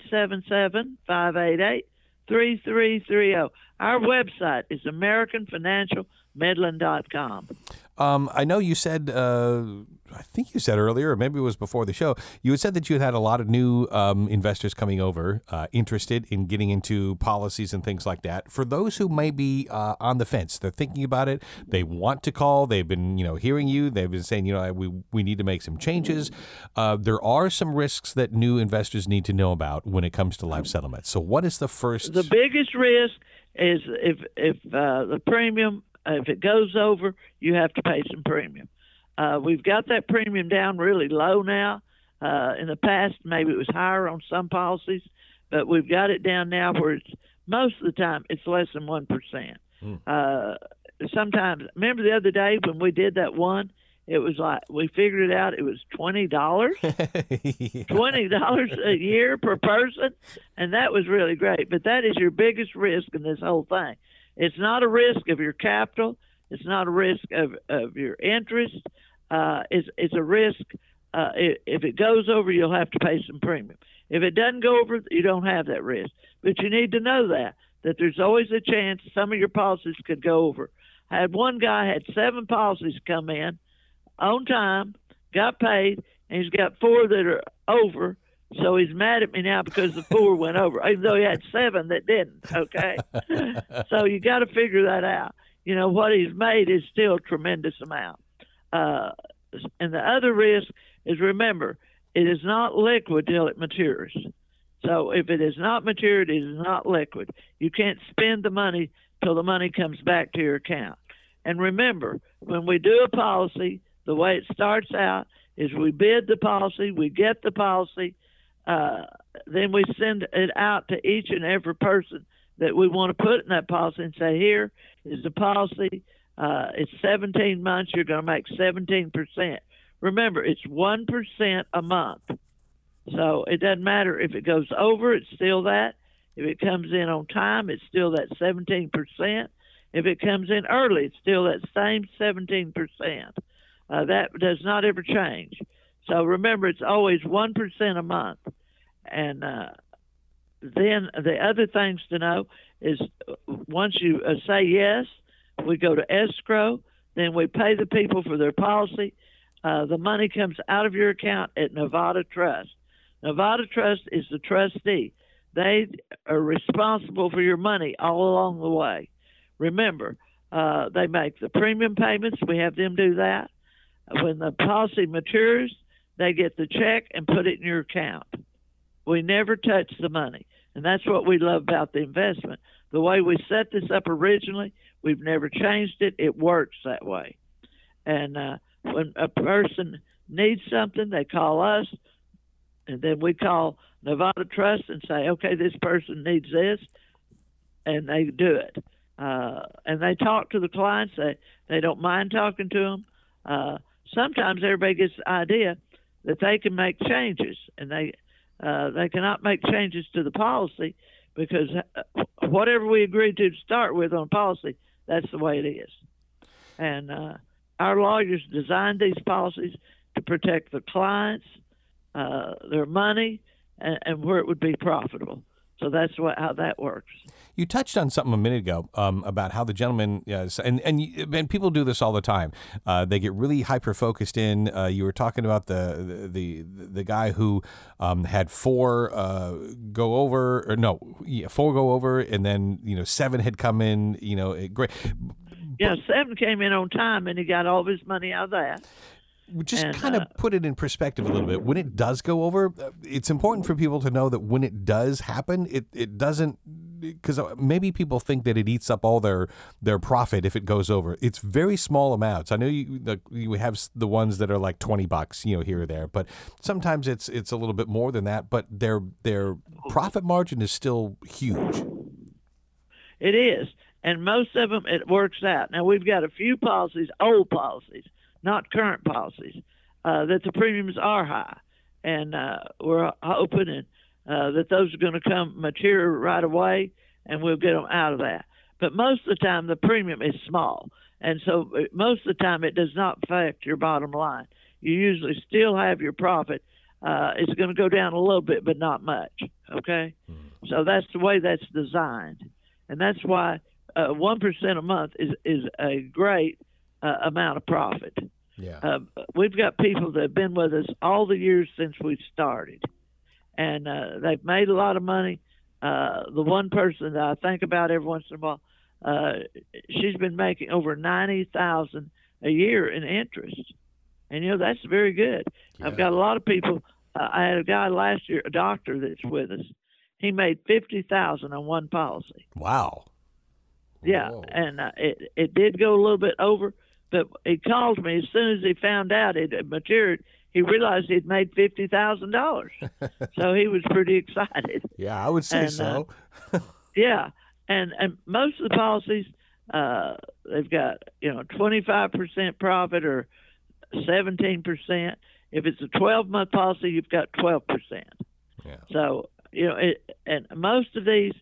877-588-3330. Our website is AmericanFinancialMedlin.com. I know you said, I think you said earlier, or maybe it was before the show, you had said that you had a lot of new investors coming over, interested in getting into policies and things like that. For those who may be on the fence, they're thinking about it, they want to call, they've been, hearing you, they've been saying, we need to make some changes. There are some risks that new investors need to know about when it comes to life settlements. So what is the first? The biggest risk is if the premium, if it goes over, you have to pay some premium. We've got that premium down really low now. In the past, maybe it was higher on some policies, but we've got it down now where it's most of the time it's less than 1%. Sometimes, remember the other day when we did that one, it was like we figured it out. It was $20, $20 a year per person, and that was really great. But that is your biggest risk in this whole thing. It's not a risk of your capital. It's not a risk of your interest. It's a risk. If it goes over, you'll have to pay some premium. If it doesn't go over, you don't have that risk. But you need to know that there's always a chance some of your policies could go over. I had one guy had 7 policies come in on time, got paid, and he's got 4 that are over. So he's mad at me now because the 4 went over, even though he had 7 that didn't, okay? So you got to figure that out. What he's made is still a tremendous amount. And the other risk is, remember, it is not liquid till it matures. So if it is not matured, it is not liquid. You can't spend the money till the money comes back to your account. And remember, when we do a policy, the way it starts out is we bid the policy, we get the policy, then we send it out to each and every person that we want to put in that policy and say, here is the policy. It's 17 months. You're going to make 17%. Remember, it's 1% a month. So it doesn't matter if it goes over, it's still that. If it comes in on time, it's still that 17%. If it comes in early, it's still that same 17%. That does not ever change. So remember, it's always 1% a month. And then the other things to know is once you say yes, we go to escrow, then we pay the people for their policy. The money comes out of your account at Nevada Trust. Nevada Trust is the trustee. They are responsible for your money all along the way. Remember, they make the premium payments. We have them do that. When the policy matures, they get the check and put it in your account. We never touch the money. And that's what we love about the investment. The way we set this up originally, we've never changed it. It works that way. And when a person needs something, they call us, and then we call Nevada Trust and say, okay, this person needs this, and they do it. And they talk to the clients. They don't mind talking to them. Sometimes everybody gets the idea that they can make changes, and they cannot make changes to the policy because whatever we agreed to start with on policy, that's the way it is. And our lawyers designed these policies to protect the clients, their money, and where it would be profitable. So that's how that works. You touched on something a minute ago about how the gentleman, and people do this all the time. They get really hyper-focused in. You were talking about the guy who had four go over, and then 7 had come in. Great. Yeah, 7 came in on time, and he got all of his money out of that. Just kind of put it in perspective a little bit. When it does go over, it's important for people to know that when it does happen, it doesn't, because maybe people think that it eats up all their profit if it goes over. It's very small amounts. I know you have the ones that are like $20, here or there, but sometimes it's a little bit more than that. But their profit margin is still huge. It is, and most of them it works out. Now we've got a few policies, old policies, not current policies, that the premiums are high, and we're hoping that those are going to come mature right away, and we'll get them out of that. But most of the time, the premium is small, and so most of the time it does not affect your bottom line. You usually still have your profit. It's going to go down a little bit, but not much, okay? Mm-hmm. So that's the way that's designed, and that's why 1% a month is a great amount of profit. Yeah. We've got people that have been with us all the years since we started, and they've made a lot of money. The one person that I think about every once in a while, she's been making over $90,000 a year in interest, and that's very good. Yeah. I've got a lot of people. I had a guy last year, a doctor that's with us. He made $50,000 on one policy. Wow. Yeah, whoa. And it did go a little bit over. But he called me as soon as he found out it had matured. He realized he'd made $50,000, so he was pretty excited. Yeah, I would say so. Yeah, and most of the policies, they've got 25% profit or 17%. If it's a 12-month policy, you've got 12%. Yeah. So and most of these,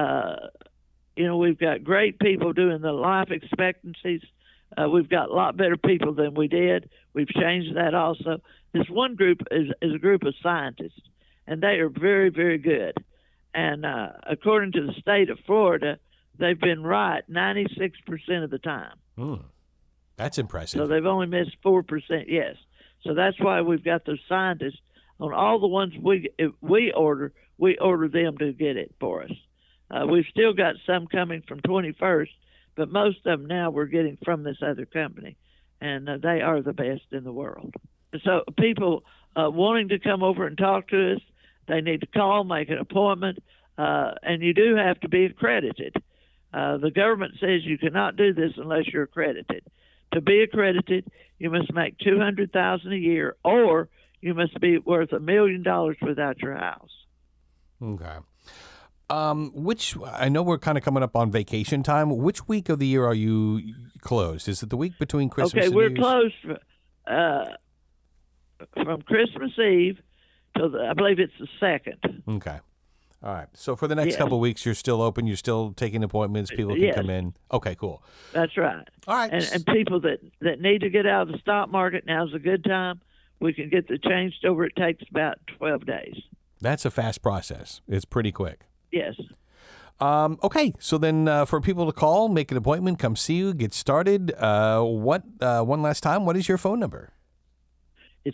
we've got great people doing the life expectancies. We've got a lot better people than we did. We've changed that also. This one group is a group of scientists, and they are very, very good. And according to the state of Florida, they've been right 96% of the time. That's impressive. So they've only missed 4%, yes. So that's why we've got those scientists on all the ones we order them to get it for us. We've still got some coming from 21st, but most of them now we're getting from this other company, and they are the best in the world. So people wanting to come over and talk to us, they need to call, make an appointment, and you do have to be accredited. The government says you cannot do this unless you're accredited. To be accredited, you must make $200,000 a year, or you must be worth $1 million without your house. Okay. Which I know we're kind of coming up on vacation time. Which week of the year are you closed? Is it the week between Christmas and New Year's? Okay, we're closed from Christmas Eve till I believe it's the 2nd. Okay. All right. So for the next couple of weeks, you're still open. You're still taking appointments. People can come in. Okay, cool. That's right. All right. And people that need to get out of the stock market, now's a good time. We can get the changed over. It takes about 12 days. That's a fast process. It's pretty quick. Yes. Okay, so then for people to call, make an appointment, come see you, get started. One last time, what is your phone number? It's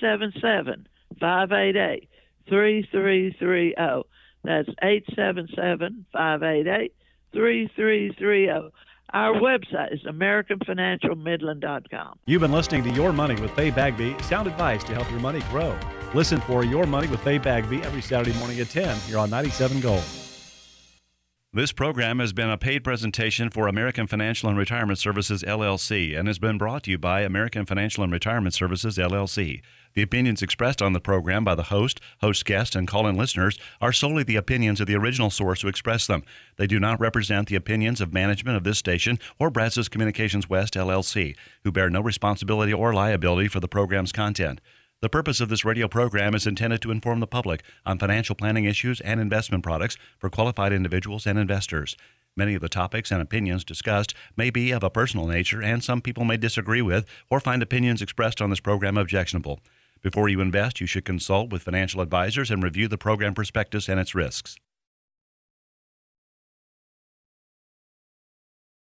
877-588-3330. That's 877-588-3330. Our website is AmericanFinancialMidland.com. You've been listening to Your Money with Faye Bagby, sound advice to help your money grow. Listen for Your Money with Faye Bagby every Saturday morning at 10 here on 97 Gold. This program has been a paid presentation for American Financial and Retirement Services, LLC, and has been brought to you by American Financial and Retirement Services, LLC. The opinions expressed on the program by the host guests, and call-in listeners are solely the opinions of the original source who expressed them. They do not represent the opinions of management of this station or Brazos Communications West, LLC, who bear no responsibility or liability for the program's content. The purpose of this radio program is intended to inform the public on financial planning issues and investment products for qualified individuals and investors. Many of the topics and opinions discussed may be of a personal nature, and some people may disagree with or find opinions expressed on this program objectionable. Before you invest, you should consult with financial advisors and review the program prospectus and its risks.